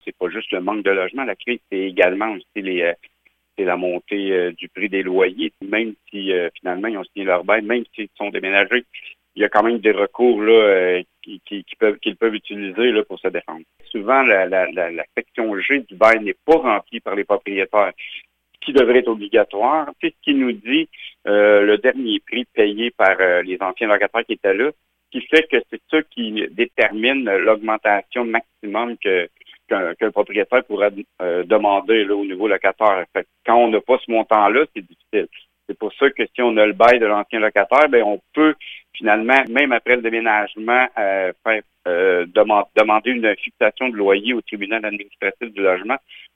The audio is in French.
C'est pas juste le manque de logement. La crise, c'est également aussi c'est la montée du prix des loyers. Même si finalement ils ont signé leur bail, même s'ils sont déménagés, il y a quand même des recours là qu'ils peuvent utiliser là pour se défendre. Souvent, la section G du bail n'est pas remplie par les propriétaires, ce qui devrait être obligatoire. C'est ce qui nous dit le dernier prix payé par les anciens locataires qui étaient là, qui fait que c'est ça qui détermine l'augmentation maximum qu'un propriétaire pourrait demander là, au niveau locataire. Fait que quand on n'a pas ce montant-là, c'est difficile. C'est pour ça que si on a le bail de l'ancien locataire, ben on peut finalement, même après le déménagement, demander une fixation de loyer au tribunal administratif du logement